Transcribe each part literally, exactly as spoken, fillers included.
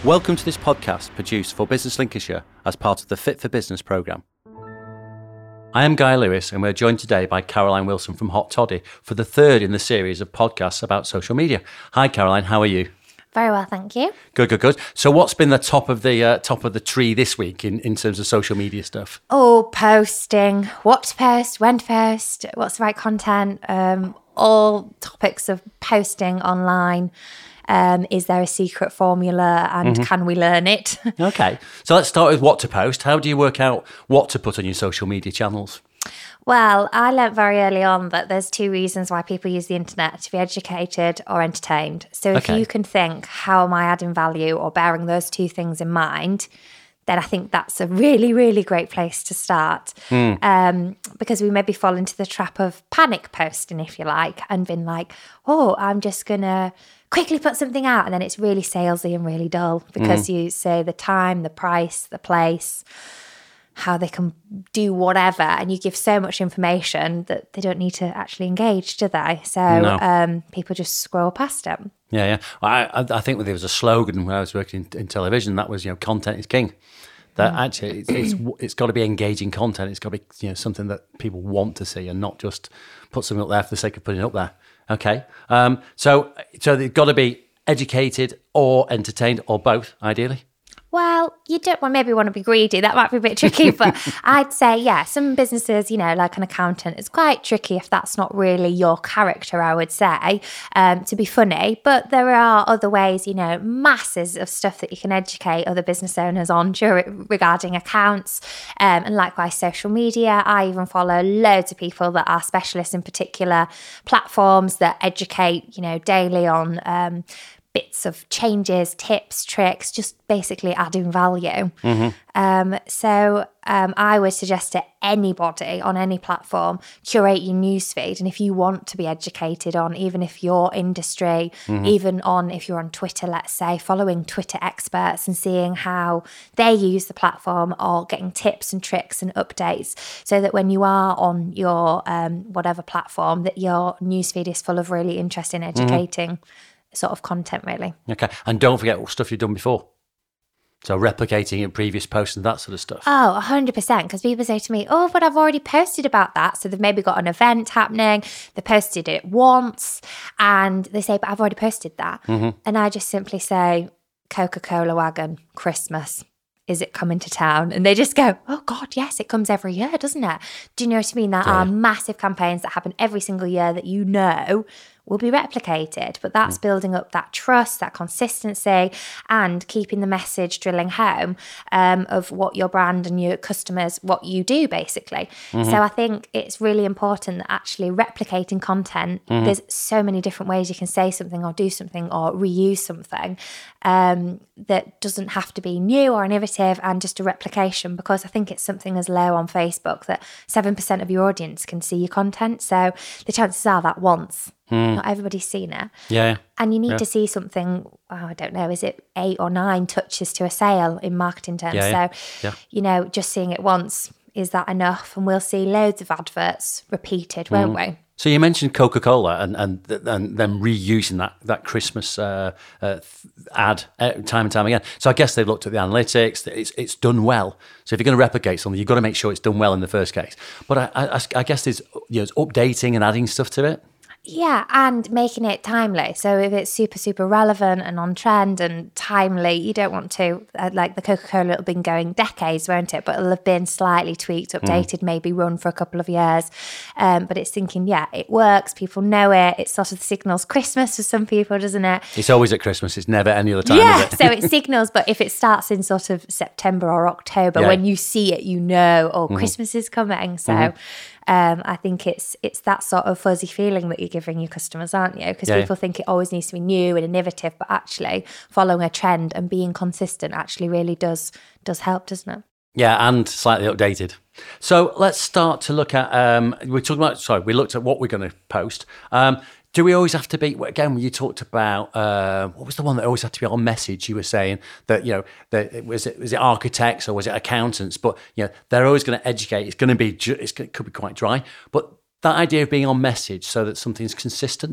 Welcome to this podcast produced for Business Lincolnshire as part of the Fit for Business programme. I am Guy Lewis and we're joined today by Caroline Wilson from Hot Toddy for the third in the series of podcasts about social media. Hi Caroline, how are you? Very well, thank you. Good, good, good. So what's been the top of the uh, top of the tree this week in, in terms of social media stuff? Oh, posting. What to post, when to post, what's the right content, um, all topics of posting online. Um, is there a secret formula and mm-hmm. can we learn it? Okay, so let's start with what to post. How do you work out what to put on your social media channels? Well, I learnt very early on that there's two reasons why people use the internet: to be educated or entertained. So if okay. you can think, how am I adding value, or bearing those two things in mind, then I think that's a really, really great place to start. Mm. Um, because we maybe fall into the trap of panic posting, if you like, and been like, oh, I'm just going to quickly put something out. And then it's really salesy and really dull because mm. you say the time, the price, the place, how they can do whatever. And you give so much information that they don't need to actually engage, do they? So no. um, people just scroll past it. Yeah, yeah. I, I think there was a slogan when I was working in, in television that was, you know, content is king. That mm. actually, it's, it's it's got to be engaging content. It's got to be, you know, something that people want to see and not just put something up there for the sake of putting it up there. Okay. Um, so so they've got to be educated or entertained or both, ideally. Well, you don't want, maybe want to be greedy. That might be a bit tricky, but I'd say, yeah, some businesses, you know, like an accountant, it's quite tricky if that's not really your character, I would say, um, to be funny. But there are other ways, you know, masses of stuff that you can educate other business owners on regarding accounts, um, and likewise social media. I even follow loads of people that are specialists in particular platforms that educate, you know, daily on um bits of changes, tips, tricks, just basically adding value. Mm-hmm. Um, so um, I would suggest to anybody on any platform, curate your newsfeed. And if you want to be educated on, even if your industry, mm-hmm. even on, if you're on Twitter, let's say, following Twitter experts and seeing how they use the platform or getting tips and tricks and updates so that when you are on your um, whatever platform, that your newsfeed is full of really interesting, educating mm-hmm. sort of content, really. Okay. And don't forget what stuff you've done before. So replicating in previous posts and that sort of stuff. Oh, one hundred percent. Because people say to me, oh, but I've already posted about that. So they've maybe got an event happening. They posted it once and they say, but I've already posted that. Mm-hmm. And I just simply say, Coca-Cola wagon, Christmas. Is it coming to town? And they just go, oh God, yes, it comes every year, doesn't it? Do you know what I mean? There yeah. are massive campaigns that happen every single year that you know will be replicated, but that's mm. building up that trust, that consistency, and keeping the message drilling home um, of what your brand and your customers, what you do basically. Mm-hmm. So I think it's really important that actually replicating content, mm-hmm. there's so many different ways you can say something or do something or reuse something um, that doesn't have to be new or innovative and just a replication, because I think it's something as low on Facebook that seven percent of your audience can see your content. So the chances are that once, Mm. not everybody's seen it. Yeah. And you need yeah. to see something, oh, I don't know, is it eight or nine touches to a sale in marketing terms? Yeah, yeah. So, yeah. you know, just seeing it once, is that enough? And we'll see loads of adverts repeated, won't mm. we? So you mentioned Coca-Cola and and, and them reusing that that Christmas uh, uh, ad time and time again. So I guess they've looked at the analytics. It's it's done well. So if you're going to replicate something, you've got to make sure it's done well in the first case. But I I, I guess there's, you know, it's updating and adding stuff to it. Yeah, and making it timely. So if it's super, super relevant and on trend and timely, you don't want to, uh, like the Coca-Cola, it'll been going decades, won't it? But it'll have been slightly tweaked, updated, mm. maybe run for a couple of years. Um, but it's thinking, yeah, it works. People know it. It sort of signals Christmas for some people, doesn't it? It's always at Christmas. It's never any other time, yeah, is it? So it signals, but if it starts in sort of September or October, yeah. when you see it, you know, oh, mm-hmm. Christmas is coming. So... Mm-hmm. Um, I think it's it's that sort of fuzzy feeling that you're giving your customers, aren't you? Because yeah, people yeah. think it always needs to be new and innovative, but actually following a trend and being consistent actually really does does help, doesn't it? Yeah, and slightly updated. So let's start to look at, um, we're talking about, sorry, we looked at what we're going to post. Um, do we always have to be, again, you talked about, uh, what was the one that always had to be on message? You were saying that, you know, that was it was it architects or was it accountants? But, you know, they're always going to educate. It's going to be, it's, it could be quite dry. But that idea of being on message so that something's consistent.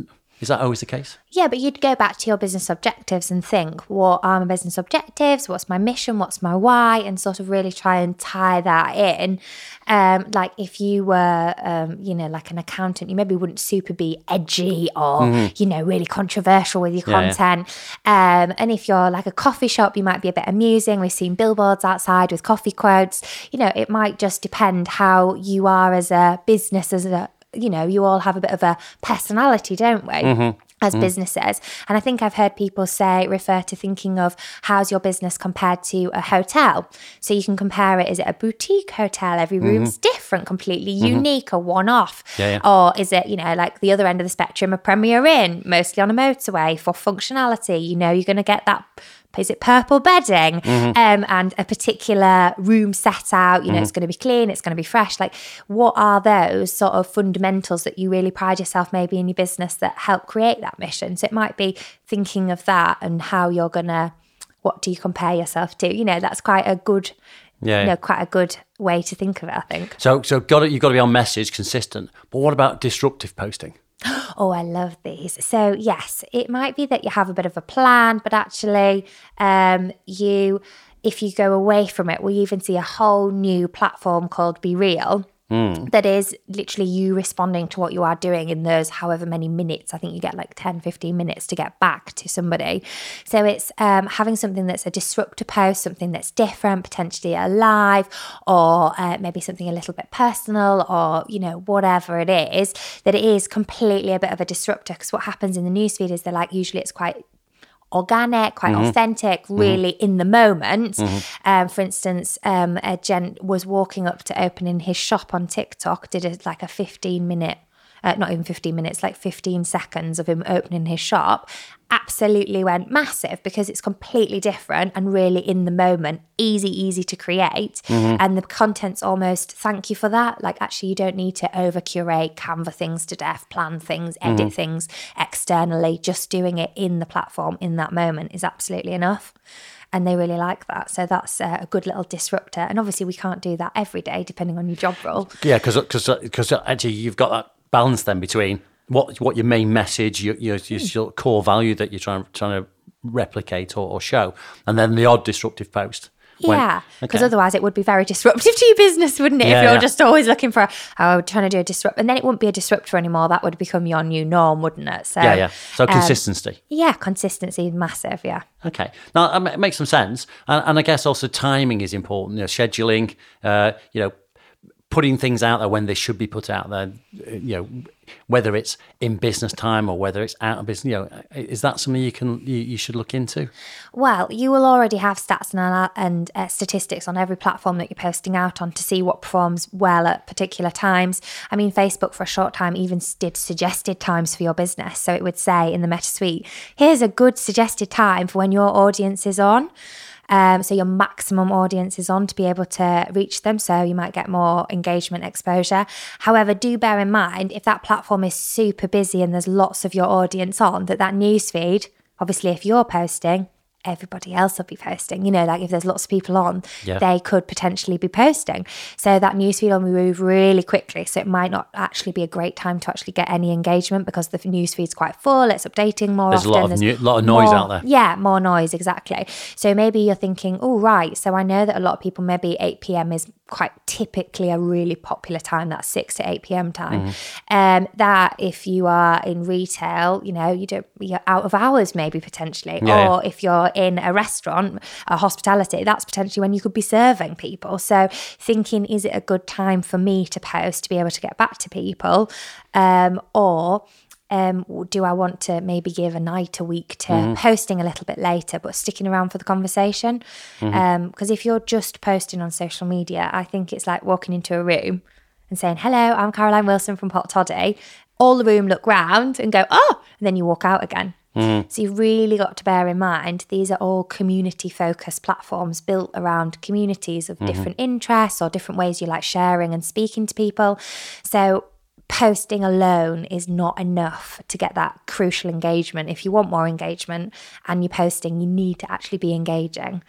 Is that always the case? Yeah, but you'd go back to your business objectives and think, what are my business objectives? What's my mission? What's my why? And sort of really try and tie that in. Um, like if you were, um, you know, like an accountant, you maybe wouldn't super be edgy or, mm-hmm. you know, really controversial with your yeah, content. Yeah. Um, and if you're like a coffee shop, you might be a bit amusing. We've seen billboards outside with coffee quotes. You know, it might just depend how you are as a business, as a, you know, you all have a bit of a personality, don't we? Mm-hmm. As mm. businesses. And I think I've heard people say, refer to thinking of how's your business compared to a hotel. So you can compare it, is it a boutique hotel? Every room's mm-hmm. different, completely mm-hmm. unique, a one-off. Yeah, yeah. Or is it, you know, like the other end of the spectrum, a Premier Inn, mostly on a motorway for functionality? You know, you're going to get that, is it purple bedding mm-hmm. um, and a particular room set out, you know, mm-hmm. it's going to be clean, it's going to be fresh. Like what are those sort of fundamentals that you really pride yourself maybe in your business that help create that mission? So it might be thinking of that and how you're going to, what do you compare yourself to? You know, that's quite a good, yeah, you know, quite a good way to think of it, I think. So, so got it, you've got to be on message, consistent. But what about disruptive posting? Oh, I love these. So yes, it might be that you have a bit of a plan, but actually um, you, if you go away from it, we even see a whole new platform called Be Real. Mm. That is literally you responding to what you are doing in those however many minutes. I think you get like ten, fifteen minutes to get back to somebody. So it's um, having something that's a disruptor post, something that's different, potentially alive, or uh, maybe something a little bit personal, or, you know, whatever it is, that it is completely a bit of a disruptor. Because what happens in the newsfeed is they're like, usually it's quite organic, quite mm-hmm. authentic, really mm-hmm. in the moment. Mm-hmm. Um, for instance, um, a gent was walking up to opening his shop on TikTok, did a, like a fifteen minute, uh, not even fifteen minutes, like fifteen seconds of him opening his shop. Absolutely went massive because it's completely different and really in the moment, easy, easy to create. Mm-hmm. And the content's almost, thank you for that. Like actually you don't need to over curate, Canva things to death, plan things, edit mm-hmm. things externally. Just doing it in the platform in that moment is absolutely enough. And they really like that. So that's uh, a good little disruptor. And obviously we can't do that every day depending on your job role. Yeah, because because actually you've got that balance then between what what your main message, your your, your, your core value that you're trying trying to replicate or, or show, and then the odd disruptive post. When, yeah, because okay. otherwise it would be very disruptive to your business, wouldn't it? Yeah, if you're yeah. just always looking for, oh, trying to do a disrupt, and then it wouldn't be a disruptor anymore. That would become your new norm, wouldn't it? So yeah, yeah. So consistency. Um, yeah, consistency, massive. Yeah. Okay, now it makes some sense, and, and I guess also timing is important. You know, scheduling. Uh, you know. Putting things out there when they should be put out there, you know, whether it's in business time or whether it's out of business, you know, is that something you can you, you should look into? Well, you will already have stats and, and uh, statistics on every platform that you're posting out on to see what performs well at particular times. I mean, Facebook for a short time even did suggested times for your business. So it would say in the Meta Suite, here's a good suggested time for when your audience is on. Um, so your maximum audience is on to be able to reach them. So you might get more engagement exposure. However, do bear in mind, if that platform is super busy and there's lots of your audience on, that that newsfeed, obviously if you're posting, everybody else will be posting. You know, like if there's lots of people on, yeah. they could potentially be posting. So that newsfeed will move really quickly. So it might not actually be a great time to actually get any engagement because the newsfeed's quite full. It's updating more there's often. A lot of there's new, lot of noise more, out there. Yeah, more noise, exactly. So maybe you're thinking, oh, right. So I know that a lot of people, maybe eight p.m. is quite typically a really popular time, that's six to eight p.m. time. Mm. Um, that if you are in retail, you know, you don't, you're out of hours maybe potentially. Yeah, or yeah. if you're in a restaurant, a hospitality, that's potentially when you could be serving people. So thinking, is it a good time for me to post to be able to get back to people? Um, or Um, do I want to maybe give a night a week to mm-hmm. posting a little bit later, but sticking around for the conversation? Because mm-hmm. um, if you're just posting on social media, I think it's like walking into a room and saying, hello, I'm Caroline Wilson from Pot Toddy. All the room look round and go, oh, and then you walk out again. Mm-hmm. So you've really got to bear in mind, these are all community-focused platforms built around communities of mm-hmm. different interests or different ways you like sharing and speaking to people. So posting alone is not enough to get that crucial engagement. If you want more engagement and you're posting, you need to actually be engaging.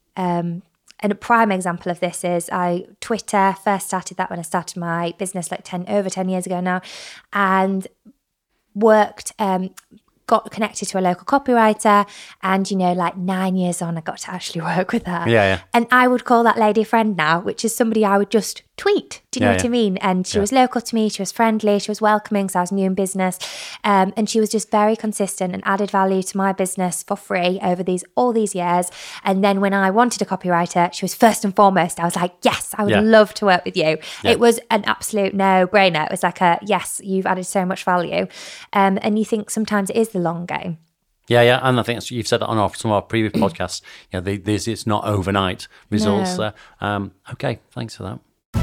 Um, and a prime example of this is I Twitter first started that when I started my business like ten over ten years ago now. And worked, um, got connected to a local copywriter, and, you know, like nine years on, I got to actually work with her. Yeah, yeah. And I would call that lady a friend now, which is somebody I would just tweet. Do you know Yeah, what yeah. I mean? And she Yeah. was local to me. She was friendly. She was welcoming, so I was new in business. Um, and she was just very consistent and added value to my business for free over these all these years. And then when I wanted a copywriter, she was first and foremost. I was like, yes, I would Yeah. love to work with you. Yeah. It was an absolute no-brainer. It was like a, yes, you've added so much value. Um, and you think sometimes it is the long game. Yeah, yeah, and I think that's, you've said that on our, some of our previous podcasts. You know, the, this it's not overnight results. No. Uh, um, okay, thanks for that.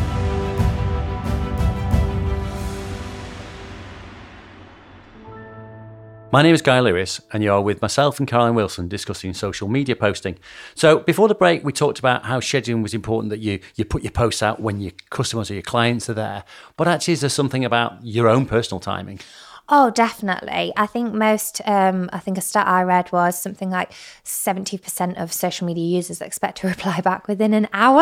My name is Guy Lewis, and you're with myself and Caroline Wilson discussing social media posting. So before the break, we talked about how scheduling was important, that you you put your posts out when your customers or your clients are there. But actually, is there something about your own personal timing? Oh, definitely. I think most, um, I think a stat I read was something like seventy percent of social media users expect to reply back within an hour.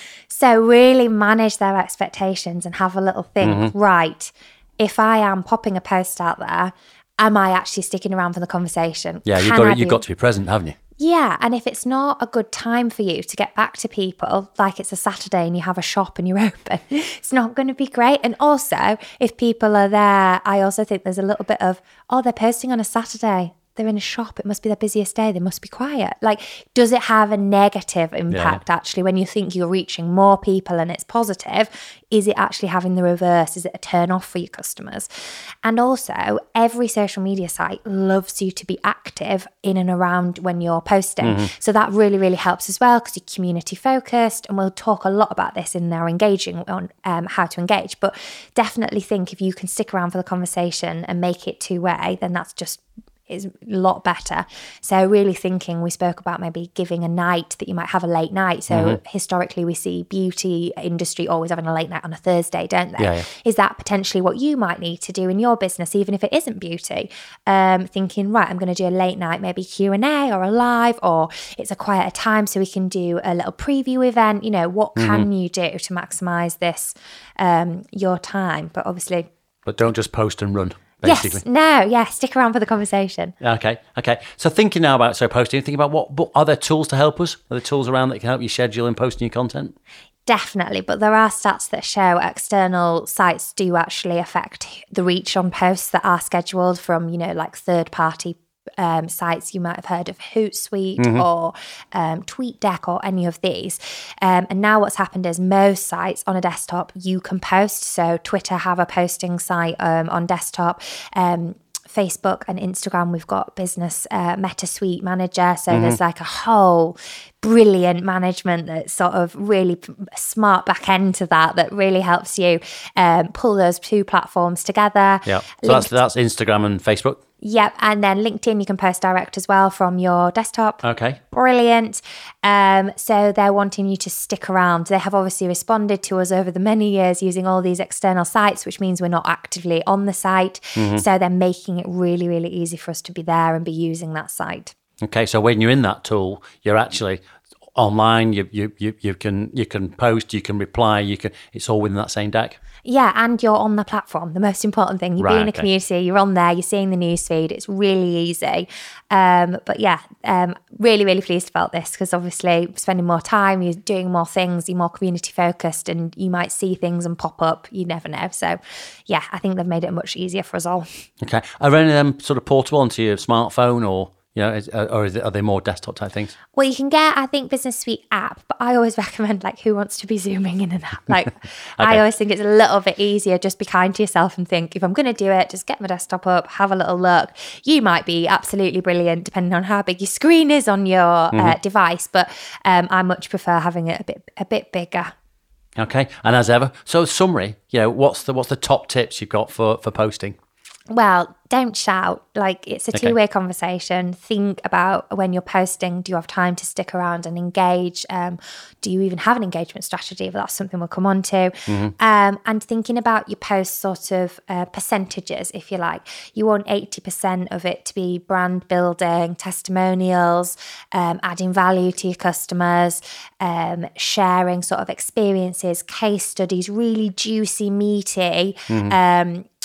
So really manage their expectations and have a little think, Mm-hmm. right, if I am popping a post out there, am I actually sticking around for the conversation? Yeah, you've Can got I to, you've be- got to be present, haven't you? Yeah, and if it's not a good time for you to get back to people, like it's a Saturday and you have a shop and you're open, it's not going to be great. And also, if people are there, I also think there's a little bit of, oh, they're posting on a Saturday. They're in a shop. It must be their busiest day. They must be quiet. Like, does it have a negative impact actually when you think you're reaching more people and it's positive? Is it actually having the reverse? Is it a turn off for your customers? And also, every social media site loves you to be active in and around when you're posting. So that really, really helps as well because you're community focused. And we'll talk a lot about this in our engaging on um, how to engage. But definitely think if you can stick around for the conversation and make it two way, then that's just is a lot better. So really thinking, we spoke about maybe giving a night that you might have a late night. So Mm-hmm. historically we see beauty industry always having a late night on a Thursday, don't they? Yeah, yeah. Is that potentially what you might need to do in your business, even if it isn't beauty? Um, thinking, right, I'm going to do a late night, maybe Q and A or a live, or it's a quieter time so we can do a little preview event. You know, what Mm-hmm. can you do to maximize this, um, your time? But obviously, But don't just post and run, basically. yes, no, yeah, stick around for the conversation. Okay, okay. So thinking now about so posting, thinking about what, what are there tools to help us? Are there tools around that can help you schedule and posting your content? Definitely, but there are stats that show external sites do actually affect the reach on posts that are scheduled from, you know, like third party um, sites. You might have heard of Hootsuite Mm-hmm. or um, TweetDeck or any of these. Um, and now what's happened is most sites on a desktop, you can post. So Twitter have a posting site um, on desktop. Um, Facebook and Instagram, we've got business uh, Meta Suite Manager. So there's like a whole brilliant management that's sort of really p- smart back end to that, that really helps you um, pull those two platforms together. Yeah. So that's that's Instagram and Facebook. Yep. And then LinkedIn, you can post direct as well from your desktop. Okay. Brilliant. Um, so they're wanting you to stick around. They have obviously responded to us over the many years using all these external sites, which means we're not actively on the site. So they're making it really, really easy for us to be there and be using that site. Okay. So when you're in that tool, you're actually online. You you you, you can you can post. You can reply. You can. It's all within that same deck. Yeah, and you're on the platform. The most important thing, you're Right, being a okay. community, you're on there, you're seeing the newsfeed. It's really easy. Um, but yeah, um, really, really pleased about this because obviously spending more time, you're doing more things, you're more community focused, and you might see things and pop up. You never know. So yeah, I think they've made it much easier for us all. Okay. Are any of them sort of portable onto your smartphone, or you know, is, or is it, are they more desktop type things? Well, you can get, I think, Business Suite app, but I always recommend like who wants to be zooming in and out. Like I always think it's a little bit easier. Just be kind to yourself and think, if I'm going to do it, just get my desktop up, have a little look. You might be absolutely brilliant depending on how big your screen is on your uh, device, but um, I much prefer having it a bit a bit bigger. Okay. And as ever, so summary. You know, what's the what's the top tips you've got for for posting? Well, don't shout. Like it's a Okay. two-way conversation. Think about when you're posting, do you have time to stick around and engage? Um, do you even have an engagement strategy? But that's something we'll come on to. Um, and thinking about your post sort of uh, percentages, if you like. You want eighty percent of it to be brand building, testimonials, um, adding value to your customers, um, sharing sort of experiences, case studies, really juicy, meaty, um,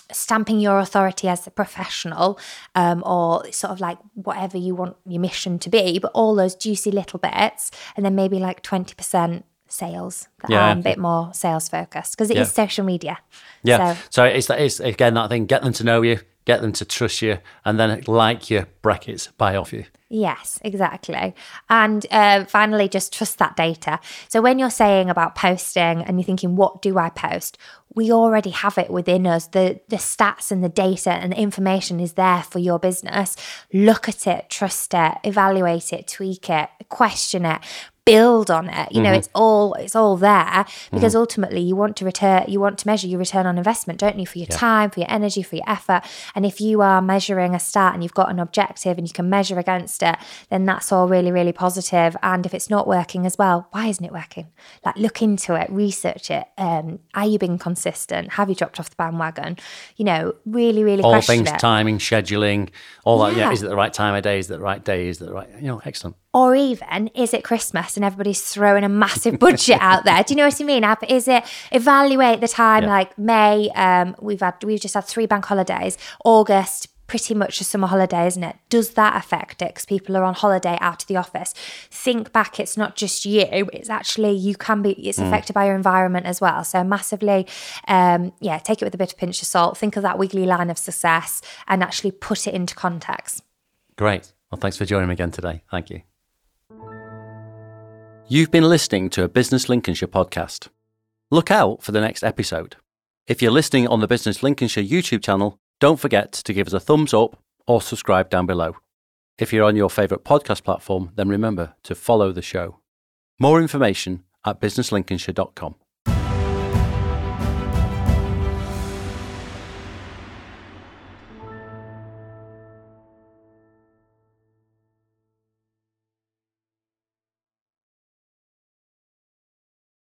stamping your authority as a professional, um, or sort of like whatever you want your mission to be, but all those juicy little bits, and then maybe like twenty percent sales that Yeah. are a bit more sales focused, because it Yeah. is social media. Yeah. So, So, it's, that- it's again that thing, get them to know you, get them to trust you, and then like your brackets, buy off you. yes, exactly. And uh, finally, just trust that data. So when you're saying about posting and you're thinking, what do I post? We already have it within us. The, the stats and the data and the information is there for your business. Look at it, trust it, evaluate it, tweak it, question it, build on it. You know, Mm-hmm. it's all it's all there, because mm-hmm. ultimately you want to return, you want to measure your return on investment, don't you? For your yeah. time, for your energy, for your effort. And if you are measuring a stat and you've got an objective and you can measure against it, then that's all really, really positive. And if it's not working as well, why isn't it working? Like, look into it, research it. Um, are you being consistent? Have you dropped off the bandwagon? You know, really, really all question things it. Timing, scheduling, all that. Yeah. Yeah, is it the right time of day? Is it the right day? Is it the right? You know, excellent. Or even, is it Christmas and everybody's throwing a massive budget out there? Do you know what I mean? Is it evaluate the time, Yeah. like May? Um, we've had we've just had three bank holidays. August, pretty much a summer holiday, isn't it? Does that affect it? Because people are on holiday out of the office. Think back, it's not just you. It's actually, you can be, it's Mm. affected by your environment as well. So massively, um, yeah, take it with a bit of pinch of salt. Think of that wiggly line of success and actually put it into context. Great. Well, thanks for joining me again today. Thank you. You've been listening to a Business Lincolnshire podcast. Look out for the next episode. If you're listening on the Business Lincolnshire YouTube channel, don't forget to give us a thumbs up or subscribe down below. If you're on your favourite podcast platform, then remember to follow the show. More information at business lincolnshire dot com.